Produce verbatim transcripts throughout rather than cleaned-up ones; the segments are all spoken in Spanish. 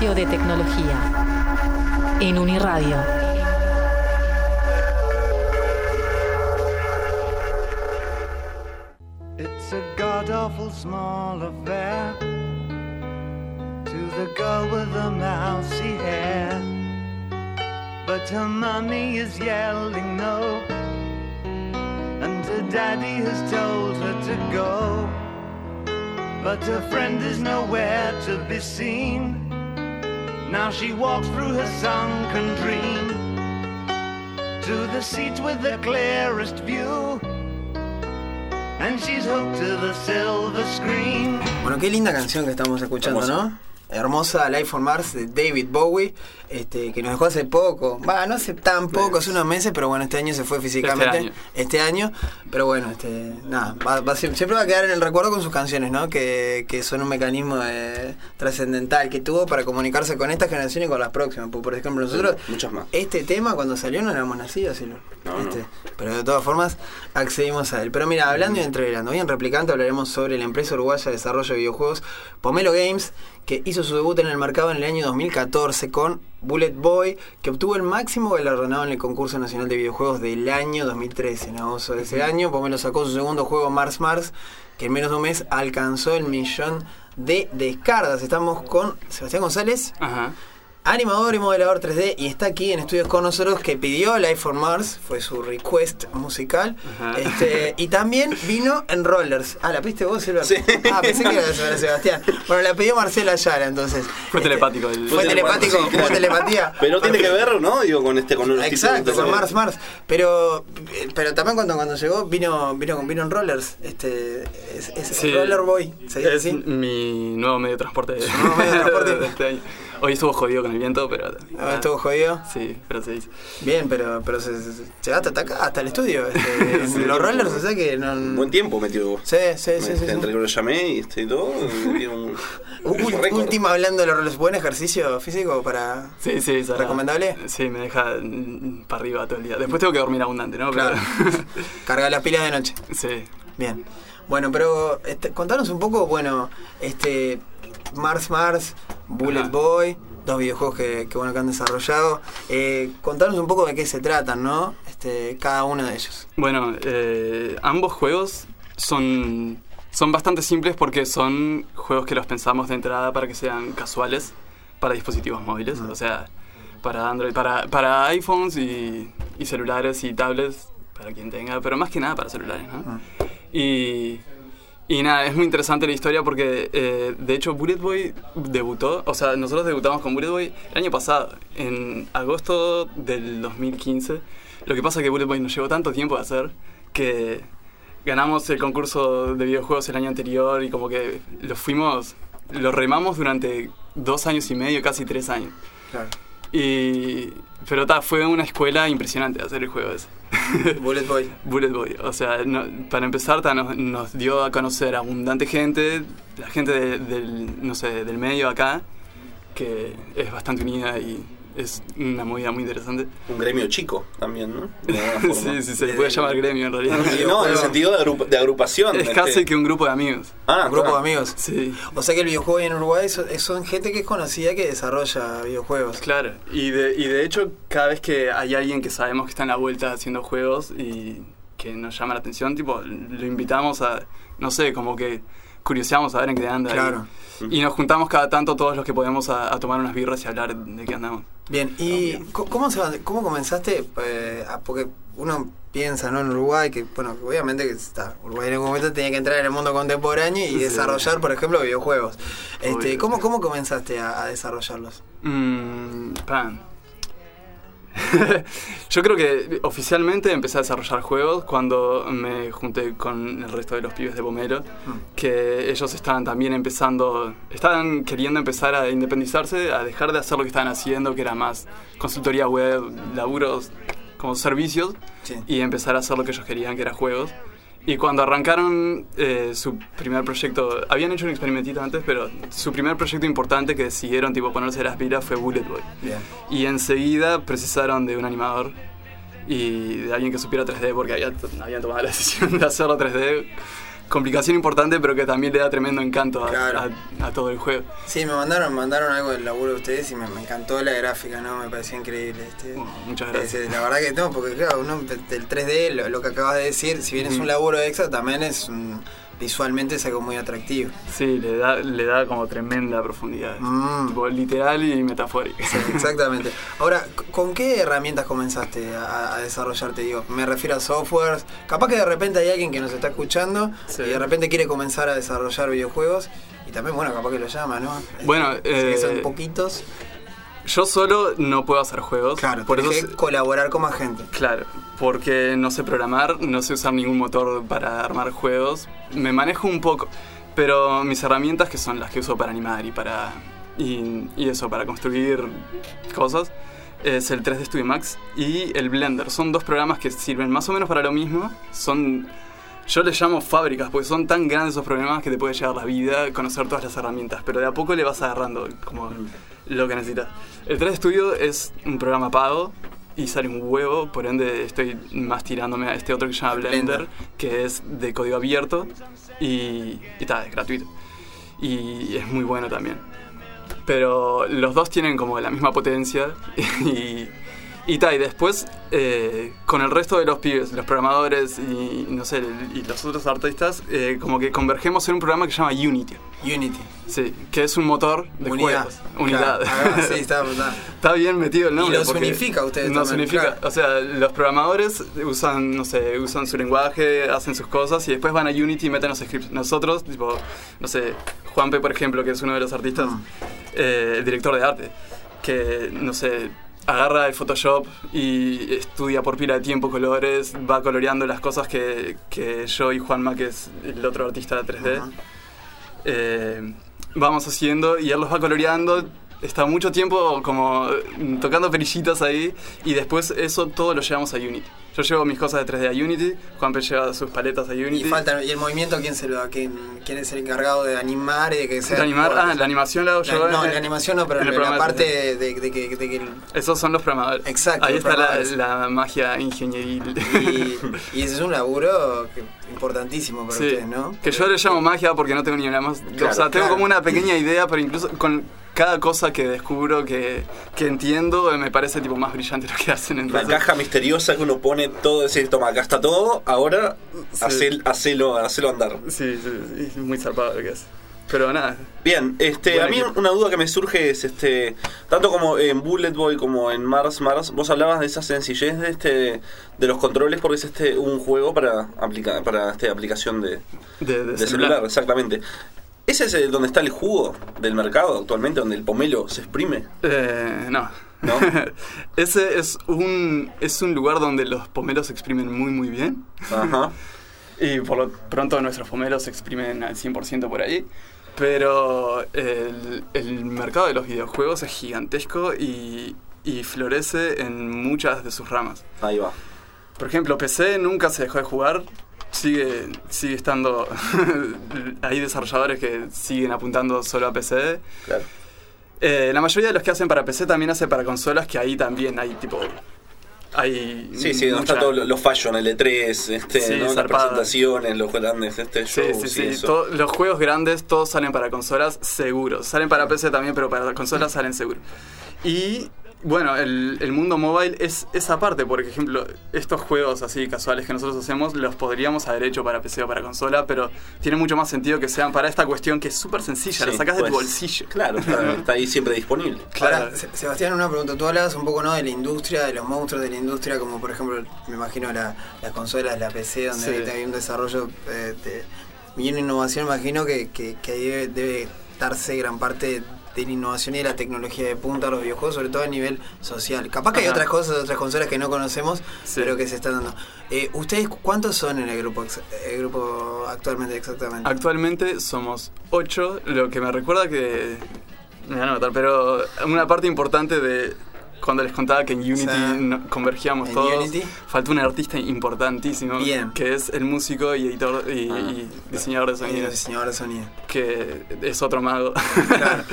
espacio de tecnología en Uniradio. It's a god-awful small affair to the girl with the mousy hair, but her mommy is yelling no, and her daddy has told her to go, but her friend is nowhere to be seen. Now she walks through her sunken dream to the seat with the clearest view, and she's hooked to the silver screen. Bueno, qué linda canción que estamos escuchando, hermosa, ¿no? Hermosa, Life on Mars de David Bowie, este, que nos dejó hace poco, va, no hace tan poco, hace unos meses, pero bueno, este año se fue físicamente, este año, este año pero bueno, este, nada, va, va, siempre va a quedar en el recuerdo con sus canciones, ¿no? Que, que son un mecanismo eh, trascendental que tuvo para comunicarse con esta generación y con las próximas. Por ejemplo, nosotros, muchas más. Este tema cuando salió no éramos nacidos, ¿sí? No, este, no. Pero de todas formas accedimos a él. Pero mira, hablando y entreverando, hoy en Replicante hablaremos sobre la empresa uruguaya de desarrollo de videojuegos Pomelo Games, que hizo su debut en el mercado en el año dos mil catorce con Bullet Boy, que obtuvo el máximo galardonado en el concurso nacional de videojuegos del año dos mil trece, ¿no? O sea, de ese uh-huh. año Pomelo sacó su segundo juego, Mars Mars, que en menos de un mes alcanzó el millón de descargas. Estamos con Sebastián González, Ajá. animador y modelador tres D, y está aquí en estudios con nosotros, que pidió Life on Mars, fue su request musical, este, y también vino en Rollers. Ah, ¿la pediste vos, Silva? Sí. Ah, pensé que era de Sebastián. Bueno, la pidió Marcela Ayala, entonces. Fue este, telepático. El... Fue telepático, sí, fue claro. telepatía. Pero tiene que ver, ¿no? Digo, con este, con los Exacto, con Mars Mars. Pero, pero también cuando, cuando llegó, vino, vino, vino en Rollers. Este, es, es sí, Roller Boy. ¿Se dice es así? Mi nuevo medio de transporte. Nuevo medio de transporte de este año. Hoy estuvo jodido con el viento, pero... Ah, ¿estuvo jodido? Sí, pero se dice. Bien, pero, pero se, se, se llegaste hasta acá, hasta el estudio. Este, sí, los Rollers, o sea que no... Un buen tiempo metió. Sí, sí, sí. Me, sí, entre sí. que lo llamé y este y todo, me dio un... un último hablando de los Rollers. ¿Buen ejercicio físico para...? Sí, sí. Será, ¿recomendable? Sí, me deja para arriba todo el día. Después tengo que dormir abundante, ¿no? Claro. Pero... Carga las pilas de noche. Sí. Bien. Bueno, pero este, contanos un poco, bueno, este... Mars Mars, Bullet Ajá. Boy... Dos videojuegos que, que, bueno, que han desarrollado. Eh, contanos un poco de qué se tratan, ¿no? Este, cada uno de ellos. Bueno, eh, ambos juegos son, son bastante simples porque son juegos que los pensamos de entrada para que sean casuales para dispositivos móviles. Uh-huh. O sea, para Android, para, para iPhones y, y celulares y tablets, para quien tenga, pero más que nada para celulares, ¿no? Uh-huh. Y... Y nada, es muy interesante la historia porque, eh, de hecho, Bullet Boy debutó, o sea, nosotros debutamos con Bullet Boy el año pasado, en agosto del dos mil quince. Lo que pasa es que Bullet Boy nos llevó tanto tiempo a hacer que ganamos el concurso de videojuegos el año anterior y como que lo fuimos, lo remamos durante dos años y medio, casi tres años. Claro. Y... Pero ta, fue una escuela impresionante hacer el juego ese. Bullet Boy. Bullet Boy. O sea, no, para empezar, ta, nos, nos dio a conocer abundante gente, la gente de, del, no sé, del medio acá, que es bastante unida y es una movida muy interesante. Un gremio chico también, ¿no? sí, sí, se le puede llamar gremio en realidad. No, en el sentido de, agrup- de agrupación. Es casi este. que un grupo de amigos. Ah, un grupo claro. de amigos. Sí. O sea que el videojuego en Uruguay son, son gente que es conocida que desarrolla videojuegos. Claro, y de, y de hecho cada vez que hay alguien que sabemos que está en la vuelta haciendo juegos y que nos llama la atención, tipo, lo invitamos a, no sé, como que curioseamos a ver en qué anda. Claro. Y, y nos juntamos cada tanto todos los que podemos a, a tomar unas birras y hablar de qué andamos. Bien, ¿y cómo, se, cómo comenzaste? Eh, porque uno piensa, ¿no? En Uruguay, que bueno, obviamente que está, Uruguay en algún momento tenía que entrar en el mundo contemporáneo y sí. desarrollar, por ejemplo, videojuegos. Este, ¿cómo, ¿Cómo comenzaste a, a desarrollarlos? Mm, pan. Yo creo que oficialmente empecé a desarrollar juegos cuando me junté con el resto de los pibes de Pomelo, mm. que ellos estaban también empezando, estaban queriendo empezar a independizarse, a dejar de hacer lo que estaban haciendo, que era más consultoría web, laburos como servicios, sí. y empezar a hacer lo que ellos querían, que era juegos. Y cuando arrancaron eh, su primer proyecto, habían hecho un experimentito antes, pero su primer proyecto importante que decidieron tipo ponerse las pilas fue Bullet Boy. Bien. Y enseguida precisaron de un animador y de alguien que supiera tres D, porque había, habían tomado la decisión de hacerlo tres D complicación importante, pero que también le da tremendo encanto a, Claro. a, a todo el juego. Sí, me mandaron, mandaron algo del laburo de ustedes y me, me encantó la gráfica, ¿no? Me pareció increíble. Este, Bueno, muchas gracias. Ese, la verdad que no, porque claro, uno del tres D, lo, lo que acabas de decir, si bien es un laburo extra, también es un, visualmente es algo muy atractivo. Sí, le da, le da como tremenda profundidad. Mm. Tipo, literal y metafórica. Sí, exactamente. Ahora, ¿con qué herramientas comenzaste a, a desarrollarte? Digo, me refiero a softwares. Capaz que de repente hay alguien que nos está escuchando Sí. y de repente quiere comenzar a desarrollar videojuegos y también, bueno, capaz que lo llama, ¿no? Bueno, Sé que son eh, poquitos. Yo solo no puedo hacer juegos. Claro, por eso tenés que colaborar con más gente. Claro, porque no sé programar, no sé usar ningún motor para armar juegos. Me manejo un poco, pero mis herramientas, que son las que uso para animar y para y, y eso, para construir cosas, es el tres D Studio Max y el Blender. Son dos programas que sirven más o menos para lo mismo. Son, yo les llamo fábricas, porque son tan grandes esos programas que te puede llevar la vida conocer todas las herramientas, pero de a poco le vas agarrando como lo que necesitas. El tres D Studio es un programa pago y sale un huevo, por ende estoy más tirándome a este otro que se llama Blender, Blender. que es de código abierto y está, es gratuito. Y es muy bueno también. Pero los dos tienen como la misma potencia y, y tal, y después eh, con el resto de los pibes, los programadores y no sé, y los otros artistas, eh, como que convergemos en un programa que se llama Unity. Unity. Sí, que es un motor de Unidad. juegos. Unidad. Claro. Ah, sí, está, está. Está bien metido el nombre. Y los porque unifica a ustedes Nos también, unifica. claro. O sea, los programadores usan, no sé, usan su lenguaje, hacen sus cosas y después van a Unity y meten los scripts. Nosotros, tipo, no sé, Juanpe, por ejemplo, que es uno de los artistas, Mm. eh, el director de arte, que, no sé, agarra el Photoshop y estudia por pila de tiempo colores, va coloreando las cosas que, que yo y Juanma, que es el otro artista de tres D, Ajá. eh, vamos haciendo y él los va coloreando. Está mucho tiempo como mm, tocando perillitas ahí y después eso todo lo llevamos a Unity. Yo llevo mis cosas de tres D a Unity, Juanpe lleva sus paletas a Unity. Y falta, ¿y el movimiento quién se lo da? ¿Quién, quién es el encargado de animar y de que sea? De animar, ah, la animación la hago yo. La- no, en- la animación no, pero en el la, la programa parte de- de, de que, de que el- Esos son los programadores. Exacto, Ahí los está la, programadores. la magia ingenieril. y, y ese es un laburo que- importantísimo para Sí, ustedes, ¿no? que yo le llamo magia porque no tengo ni la más... Claro, o sea, tengo claro. como una pequeña idea, pero incluso con cada cosa que descubro, que, que entiendo, eh, me parece tipo más brillante lo que hacen. La Entonces, caja misteriosa que uno pone todo, decir, toma, acá está todo, ahora Sí. hacel- hacelo, hacelo andar. Sí, sí, sí, es muy zarpado lo que hace. Pero nada, Bien, este, Buen a mí equipo. una duda que me surge es, este, tanto como en Bullet Boy como en Mars Mars, vos hablabas de esa sencillez de este, de los controles porque es este un juego para aplicar, para este aplicación de, de, de de celular, exactamente. ¿Ese es el- donde está el jugo del mercado actualmente, donde el pomelo se exprime? Eh, no. ¿No? Ese es un, es un lugar donde los pomelos se exprimen muy, muy bien. Ajá. Y por lo pronto nuestros pomelos se exprimen al cien por ciento por ahí. Pero el, el mercado de los videojuegos es gigantesco y, y florece en muchas de sus ramas. Ahí va. Por ejemplo, P C nunca se dejó de jugar. Sigue, sigue estando... hay desarrolladores que siguen apuntando solo a P C. Claro. Eh, la mayoría de los que hacen para P C también hace para consolas, que ahí también hay tipo... Hay Sí, sí, donde mucha- está todo lo, lo fashion, el E tres, este, Sí, ¿no? Las zarpado. presentaciones, los grandes este Sí, shows sí, y sí. eso. To- los juegos grandes todos salen para consolas seguros. Salen para P C también, pero para consolas salen seguros. Y bueno, el, el mundo mobile es esa parte. Por ejemplo, estos juegos así casuales que nosotros hacemos los podríamos haber hecho para P C o para consola, pero tiene mucho más sentido que sean para esta cuestión que es súper sencilla. la Sí, sacás de tu pues, bolsillo. Claro, está, está ahí siempre disponible. Claro. Ahora, Se- Sebastián, una pregunta. Tú hablabas un poco, ¿no?, de la industria, de los monstruos de la industria, como por ejemplo, me imagino la, las consolas, la P C, donde Sí. ahorita hay un desarrollo eh, de, y una innovación. Me imagino que, que, que ahí debe, debe darse gran parte de la innovación y de la tecnología de punta a los videojuegos, sobre todo a nivel social. Capaz que hay Ajá. otras cosas, otras consolas que no conocemos, Sí. pero que se están dando. Eh, ¿Ustedes cuántos son en el grupo, ex- el grupo actualmente exactamente? Actualmente somos ocho, lo que me recuerda que... Me van a matar, pero una parte importante de... Cuando les contaba que en Unity Sí. no- convergíamos En todos, Unity. falta un artista importantísimo, Bien. que es el músico y editor y, Ah. y diseñador de Soy sonido, diseñador de sonido. que es otro mago. Claro.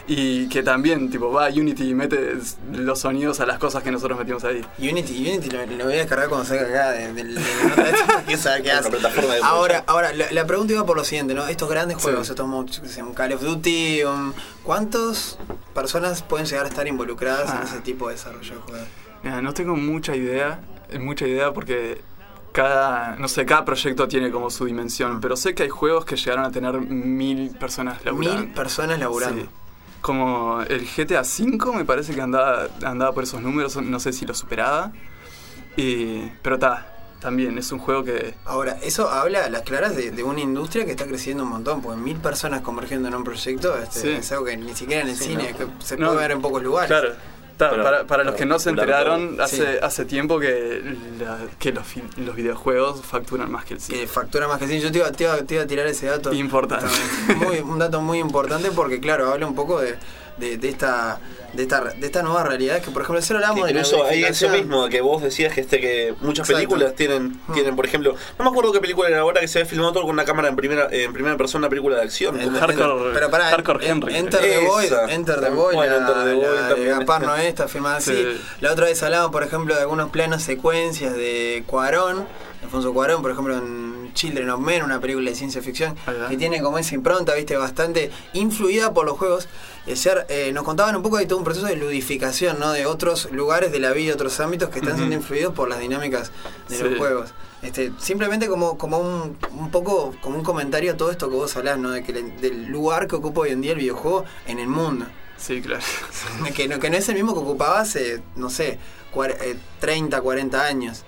Y que también, tipo, va a Unity y mete los sonidos a las cosas que nosotros metimos ahí. Unity, Unity lo, lo voy a descargar cuando salga acá de, de, de la nota de esta, que sabe qué hace. plataforma de Ahora, ahora la, la pregunta iba por lo siguiente, ¿no? Estos grandes juegos, Sí. estos, yo qué sé, un Call of Duty, un, ¿cuántas personas pueden llegar a estar involucradas Ah. en ese tipo de desarrollo de juegos? Mira, no tengo mucha idea, mucha idea porque cada, no sé, cada proyecto tiene como su dimensión, pero sé que hay juegos que llegaron a tener mil personas laburando. Mil personas laburando. Sí. Como el G T A cinco me parece que andaba, andaba por esos números, no sé si lo superaba. Y, pero está, también es un juego que... Ahora, eso habla a las claras de, de una industria que está creciendo un montón, porque mil personas convergiendo en un proyecto este, Sí. es algo que ni siquiera en el Sí, cine, ¿no? que se No, puede ver en pocos lugares. Claro. Ta, Pero, para, para los para que no se popular enteraron, todo. hace, Sí. hace tiempo que, la- que los, fi- los videojuegos facturan más que el Que cine. factura más que cine. Yo te iba, te iba- te iba a tirar ese dato. Importante. Muy, un dato muy importante porque, claro, habla un poco de, de, de esta de esta de esta nueva realidad que, por ejemplo, si hablamos de la Incluso hay eso verificación. mismo que vos decías que este que muchas Exacto. películas tienen Mm. tienen por ejemplo, no me acuerdo qué película era ahora que se ve filmado todo con una cámara en primera en primera persona, una película de acción. En- como- Hardcore- pero pará, Hardcore en- Henry. Enter the Void, Esa. Enter the Void, Bueno, la, Enter the Void la de también. Gaspar Noé está filmada así. Sí. La otra vez hablábamos, por ejemplo, de algunos planos secuencias de Cuarón, Alfonso Cuarón, por ejemplo, en Children of Men, una película de ciencia ficción, Ajá. que tiene como esa impronta, viste, bastante influida por los juegos. Y ayer eh, nos contaban un poco de todo un proceso de ludificación, ¿no? De otros lugares de la vida, otros ámbitos que están Ujú. siendo influidos por las dinámicas de Sí. los juegos. Este, simplemente como, como un, un poco como un comentario a todo esto que vos hablás, ¿no? De que le- del lugar que ocupa hoy en día el videojuego en el mundo. Sí, claro. Que no, que no es el mismo que ocupaba hace, no sé, cuar- eh, treinta, cuarenta años.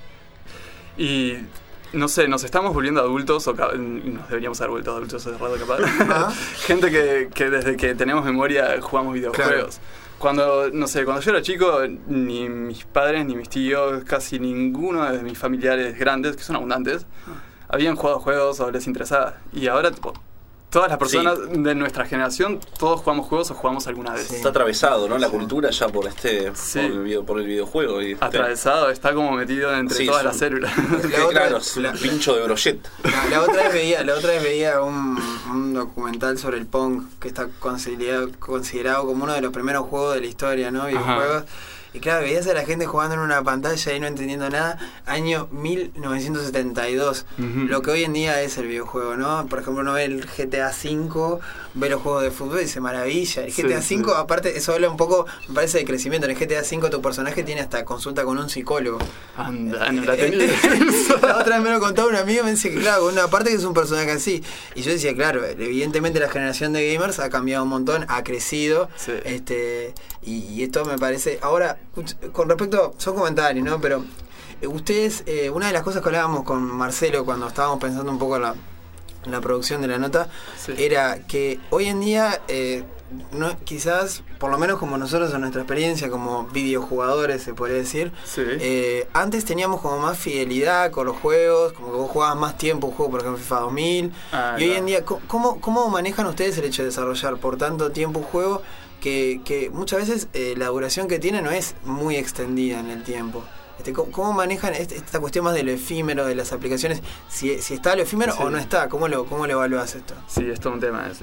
Y no sé, nos estamos volviendo adultos, o ca- nos deberíamos haber vuelto adultos hace rato capaz. Ajá. Gente que, que desde que tenemos memoria jugamos videojuegos. Cuando, no sé, cuando yo era chico, ni mis padres, ni mis tíos, casi ninguno de mis familiares grandes, que son abundantes, habían jugado juegos o les interesaba. Y ahora, tipo, todas las personas de nuestra generación, todos jugamos juegos o jugamos alguna vez. Sí. Está atravesado, ¿no? La cultura ya por este Sí. por, el video, por el videojuego y este- Atravesado, está como metido entre Sí, todas son- las células. que, La otra- claro, es un la- pincho de brochet. La, la otra vez veía, la otra vez veía un, un documental sobre el Pong que está considerado, considerado como uno de los primeros juegos de la historia, ¿no? Videojuegos. Y claro, veías a la gente jugando en una pantalla y no entendiendo nada. Año mil novecientos setenta y dos. Ujú. Lo que hoy en día es el videojuego, ¿no? Por ejemplo, uno ve el G T A cinco, ve los juegos de fútbol y dice maravilla. El Sí, G T A cinco, sí. aparte, eso habla un poco, me parece, de crecimiento. En el G T A cinco tu personaje tiene hasta consulta con un psicólogo. Anda, no la tenía. La otra vez me lo contó un amigo, me dice que claro, una parte que es un personaje así. Y yo decía, claro, evidentemente la generación de gamers ha cambiado un montón, ha crecido. Sí. Este, y, y esto me parece. Ahora, con respecto, son comentarios, ¿no? Pero eh, ustedes, eh, una de las cosas que hablábamos con Marcelo cuando estábamos pensando un poco en la, en la producción de la nota, Sí. era que hoy en día, eh, no, quizás, por lo menos como nosotros en nuestra experiencia como videojugadores, se podría decir, Sí. eh, antes teníamos como más fidelidad con los juegos, como que vos jugabas más tiempo un juego, por ejemplo FIFA dos mil, Ah, y hoy claro. en día, co- ¿cómo, ¿cómo manejan ustedes el hecho de desarrollar por tanto tiempo un juego que, que muchas veces eh, la duración que tiene no es muy extendida en el tiempo? Este, ¿cómo, cómo manejan este- esta cuestión más de lo efímero de las aplicaciones? Si, si está lo efímero Sí. o no está, ¿cómo lo, cómo lo evalúas esto? Sí, es todo un tema ese.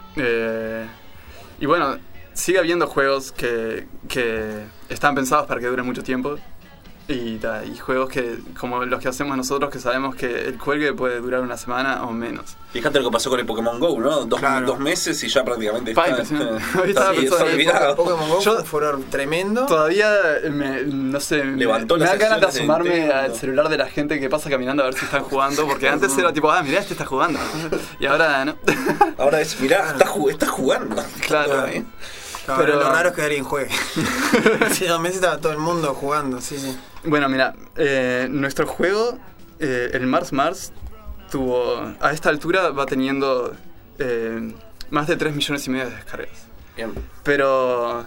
Eh, y bueno, sigue habiendo juegos que, que están pensados para que duren mucho tiempo. Y, ta, y juegos que, como los que hacemos nosotros, que sabemos que el cuelgue puede durar una semana o menos. Fíjate lo que pasó con el Pokémon Go, ¿no? Dos, Claro. dos meses y ya prácticamente Pa, está, impresionante. está, Hoy estaba sí, pensando está en olvidado. Pokémon Go Yo- fue un furor tremendo. Todavía, me, no sé, me, Levantó me las da ganas de acciones de asomarme Nintendo. al celular de la gente que pasa caminando a ver si están jugando. Porque antes era tipo, ah, mirá, este está jugando. Y ahora no. Ahora es, mirá, está, ju- está jugando. Claro. ¿Eh? No, Pero- lo raro es que alguien juegue. Hace dos meses estaba todo el mundo jugando, sí, sí. Bueno, mira, eh, nuestro juego, eh, el Mars Mars, tuvo, a esta altura va teniendo eh, más de tres millones y medio de descargas. Bien. Pero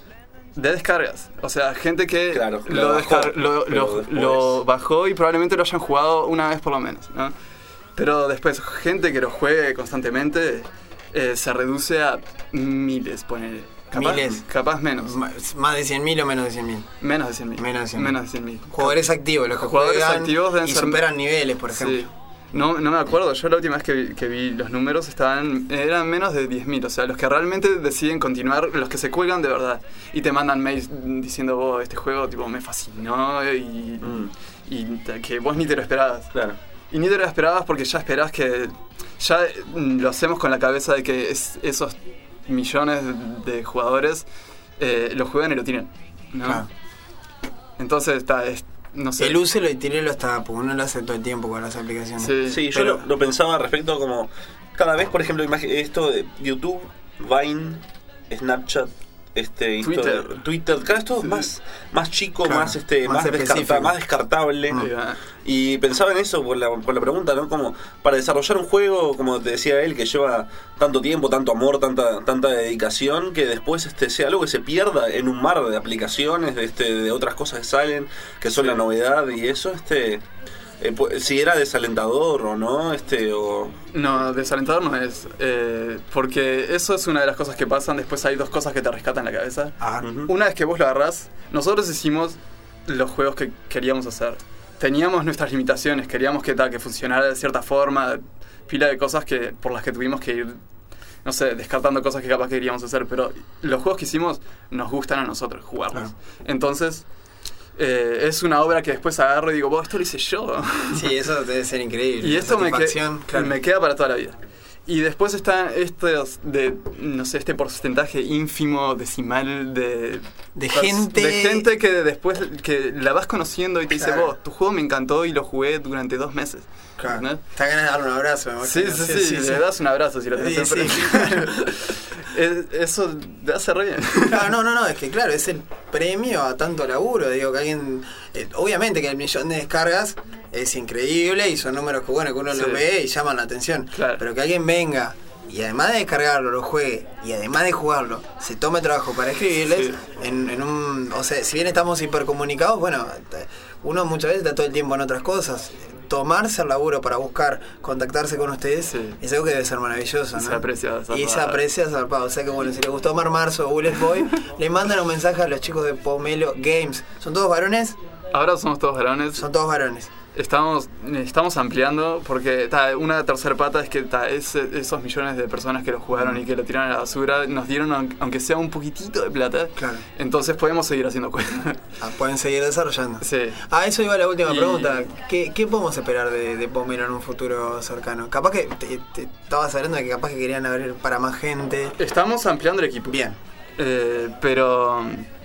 de descargas, o sea, gente que Claro, lo lo, bajó, descar- lo, pero lo- después- lo bajó y probablemente lo hayan jugado una vez por lo menos, ¿no? Pero después, gente que lo juegue constantemente eh, se reduce a miles, ponele. Capaz, Miles. Capaz menos. Más más de cien mil o menos de cien mil. Menos de cien mil. Menos de cien mil. Menos de cien mil. Jugadores activos, los que Jugadores juegan activos deben y ser- superan niveles, por ejemplo. Sí. No, no me acuerdo, yo la última vez que vi, que vi los números estaban eran menos de diez mil, o sea, los que realmente deciden continuar, los que se cuelgan de verdad y te mandan mails diciendo, oh, este juego tipo me fascinó y, mm. y que vos ni te lo esperabas. Claro. Y ni te lo esperabas porque ya esperabas que ya lo hacemos con la cabeza de que es, esos millones de jugadores eh, lo juegan y lo tienen, ¿no? Claro. Entonces está... Es, no sé. El uso y tirarlo está, porque uno lo hace todo el tiempo con las aplicaciones. Sí, sí yo lo, lo pensaba respecto como cada vez, por ejemplo, esto de YouTube, Vine, Snapchat, este, Twitter, esto, Twitter, cada vez todo sí. más, más chico, claro, más este, más, más, descarta, más descartable. Mm. Y pensaba en eso por la, por la pregunta, ¿no? Como para desarrollar un juego, como te decía él, que lleva tanto tiempo, tanto amor, tanta, tanta dedicación, que después este sea algo que se pierda en un mar de aplicaciones, de este, de otras cosas que salen, que son sí. la novedad y eso, este. Eh, si era desalentador o no, este o... No, desalentador no es, eh, porque eso es una de las cosas que pasan. Después hay dos cosas que te rescatan la cabeza. Ah, uh-huh. Una vez que vos lo agarrás, nosotros hicimos los juegos que queríamos hacer. Teníamos nuestras limitaciones, queríamos que, ta, que funcionara de cierta forma, pila de cosas que por las que tuvimos que ir, no sé, descartando cosas que capaz queríamos hacer, pero los juegos que hicimos nos gustan a nosotros jugarlos. Ah. Entonces... Eh, es una obra que después agarro y digo, vos, esto lo hice yo. Sí, eso debe ser increíble. Y esto me, que, claro. me queda para toda la vida. Y después está estos de, no sé, este porcentaje ínfimo, decimal de... De gente... De gente que después que la vas conociendo y te claro. dice, vos, tu juego me encantó y lo jugué durante dos meses. Claro. ¿No? Te da ganas de darle un abrazo. Me sí, sí, sí, sí, sí, le sí. das un abrazo si lo tenés sí, enfrente. Sí. Eso te hace re bien. Claro, no, no, no, es que claro, es el premio a tanto laburo. Digo, que alguien... Eh, obviamente que el millón de descargas es increíble y son números que, bueno, que uno sí. los ve y llaman la atención. Claro. Pero que alguien venga y además de descargarlo, lo juegue y además de jugarlo, se tome trabajo para escribirles sí. en, en un... O sea, si bien estamos hipercomunicados, bueno, uno muchas veces está todo el tiempo en otras cosas. Tomarse el laburo para buscar contactarse con ustedes sí. es algo que debe ser maravilloso, ¿no? Se aprecia zarpado. Y se aprecia zarpado. O sea que bueno, si les gustó Mar Marzo o Bullet Boy, le mandan un mensaje a los chicos de Pomelo Games. ¿Son todos varones? Ahora somos todos varones. Son todos varones. Estamos, estamos ampliando porque ta, una tercera pata es que ta, es, esos millones de personas que lo jugaron y que lo tiraron a la basura nos dieron aunque sea un poquitito de plata. Claro. Entonces podemos seguir haciendo juegos. Ah, pueden seguir desarrollando. Sí. Ah, eso iba a la última y... pregunta. ¿Qué, ¿Qué podemos esperar de, de Pomelo en un futuro cercano? Capaz que te, te estabas hablando de que capaz que querían abrir para más gente. Estamos ampliando el equipo. Bien. Eh, pero...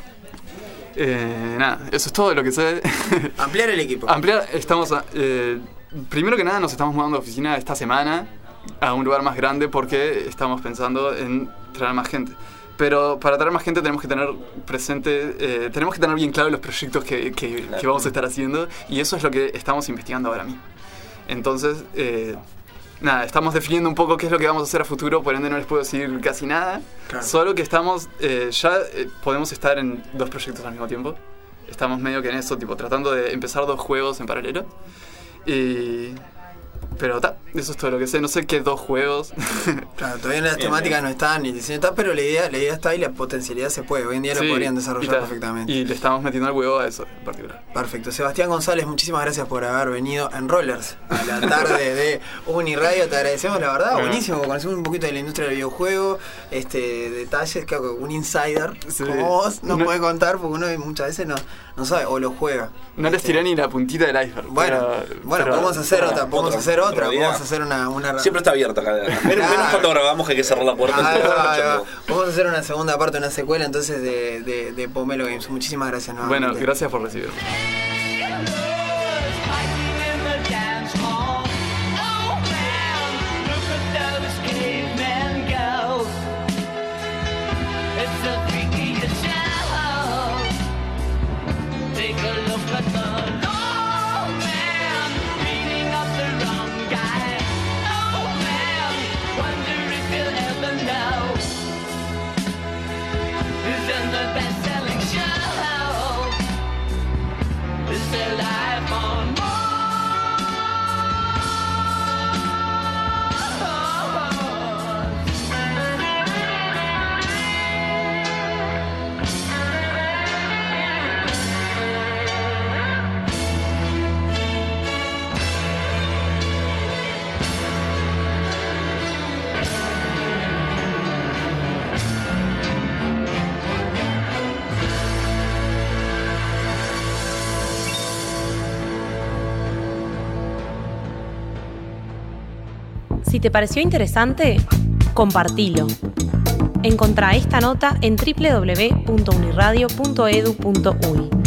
Eh, nada, eso es todo lo que sé. Ampliar el equipo. Ampliar, estamos... Eh, primero que nada nos estamos mudando de oficina esta semana a un lugar más grande porque estamos pensando en traer más gente. Pero para traer más gente tenemos que tener presente, eh, tenemos que tener bien claro los proyectos que, que, que vamos a estar haciendo y eso es lo que estamos investigando ahora mismo. Entonces... Eh, Nada, estamos definiendo un poco qué es lo que vamos a hacer a futuro, por ende no les puedo decir casi nada. Claro. Solo que estamos, eh, ya eh, podemos estar en dos proyectos al mismo tiempo. Estamos medio que en eso, tipo, tratando de empezar dos juegos en paralelo. Y... Pero ta, eso es todo lo que sé, no sé qué dos juegos. Claro, todavía las bien, temáticas bien. no están ni el diseño está, pero la idea, la idea está y la potencialidad se puede. Hoy en día sí, lo podrían desarrollar perfectamente. Y le estamos metiendo el huevo a eso en particular. Perfecto. Sebastián González, muchísimas gracias por haber venido en Rollers a la tarde de Uniradio. Te agradecemos, la verdad, bueno. buenísimo. Conocemos un poquito de la industria del videojuego, este detalles, creo que un insider sí. como vos nos no. puede contar, porque uno muchas veces no, no sabe o lo juega. No este, les tiré ni la puntita del iceberg. Bueno, pero, bueno pero, podemos hacer pero, otra, podemos otra, hacer otra, otra vamos a hacer una, una... Siempre está abierta acá. Menos, menos cuando grabamos que hay que cerrar la puerta. Ah, ah, ah, vamos a hacer una segunda parte, una secuela entonces de, de, de Pomelo Games. Muchísimas gracias nuevamente. Bueno, gracias por recibirme. Si te pareció interesante, compartilo. Encontrá esta nota en doble u doble u doble u punto uniradio punto edu punto uy.